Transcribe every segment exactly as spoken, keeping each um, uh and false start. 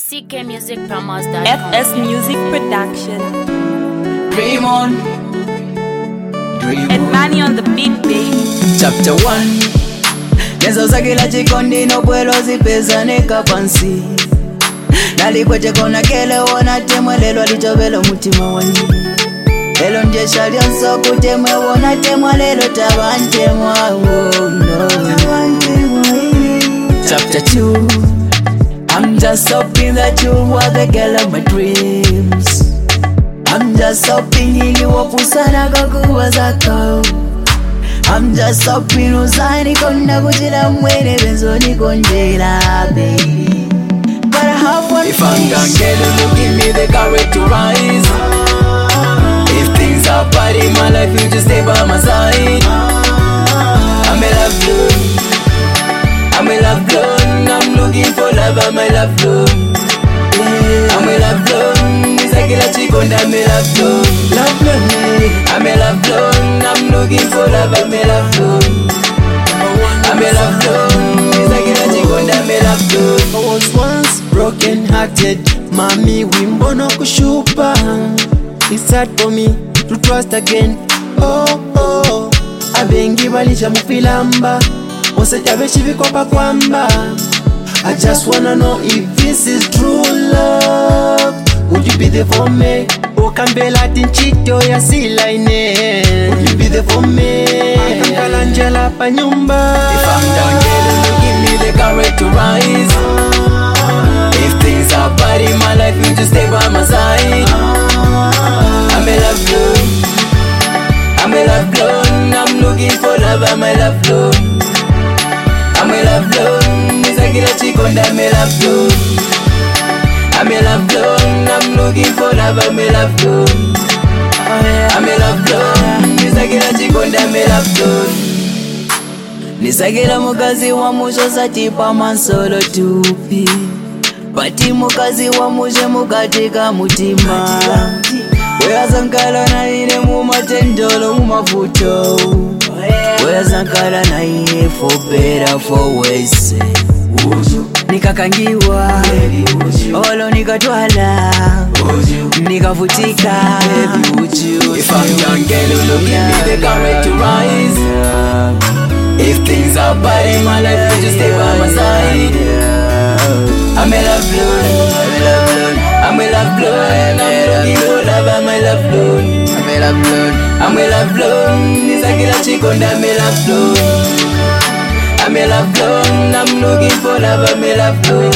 C K Music Promos dot com. F S Music Production. Dream on, dream And on. Manny on the beat, baby. Chapter one. Nezo sakila chikondi no puelo zipeza neka pansi. Nalikwete kona kele wona temwe lelo alichobelo mutima wani. Lelo nje shali onso kutemwe wona temwe lelo tabantemwa oh no. Chapter two. I'm just hoping that you are the girl of my dreams. I'm just hoping ili wapusana kakuwa zako. I'm just hoping usani kona kujila mwene benzo ni konjela baby. But I have one If I'm gonna get it, you give me the courage to rise. If things are bad in my life, you just stay by my side. I'm in love blue, I'm in love blue. I'm looking for love, I'm in love blue. I'm in love blue, it's like a chick on I'm in love blue. Love blue, I'm in love blue. I'm looking for love, I'm in love blue. I'm in love blue, it's like a chick on I'm in love blue. I was once broken hearted, mami wimbo no kushupa. It's hard for me to trust again. Oh oh, abengi balisha mufilamba, waseta beshi vikopa kwamba. I just wanna know if this is true love. Would you be there for me? Okambela tinchito ya silaine. Would you be there for me? Akankala njela pa nyumba. If I'm down, girl, you give me the courage to rise. If things are bad in my life, you just stay by my side. I'm in love blue, I'm in love blue. I'm looking for love, I'm in love blue. I'm in love blue, it's like a chick on I'm in love blue. I'm in love blue, I'm looking for love, I'm in love blue. I'm in love blue, it's like a chick on I'm in love blue. Nisagela mukazi wa musho satipa mansolo tupi. Pati mukazi wa mushe mukatika mutima. Wea zankala na ine mumatendolo mumafuto. Wea zankala na ine for better for worse. Nikakangiwa olo nikatwala nikavutika. If I'm young girl, you give me the courage to rise. If things are bad in my life, you just stay by my side. I'm in love blue, I'm in love blue. I'm looking for love, I'm in love blue. I'm in love blue, I'm in love blue. It's like a chick on I'm in love blue. I'm in love blue, I'm looking for love, I'm in love blue.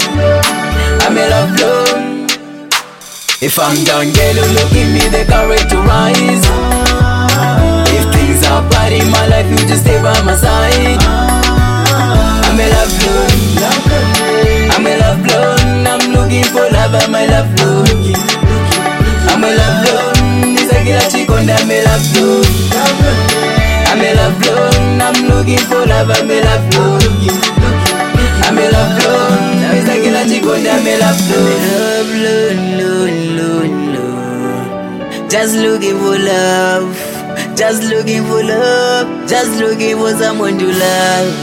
I'm in love blue. If I'm down, girl, you give me the courage to rise. If things are bad in my life, you just stay by my side. I'm in love blue, I'm in love blue. I'm looking for love, I'm in love blue. I'm in love blue, it's like a chick on I'm in love blue. I'm in love blue, I'm looking for love, I'm in love blue. I'm in love blue, it's like a chick on I'm in love blue. Love, love, love, love. Just looking for love. Just looking for love, just looking for someone to love.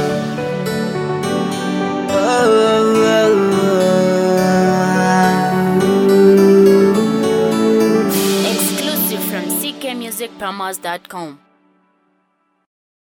Oh, oh, Exclusive from C K Music Promos dot com.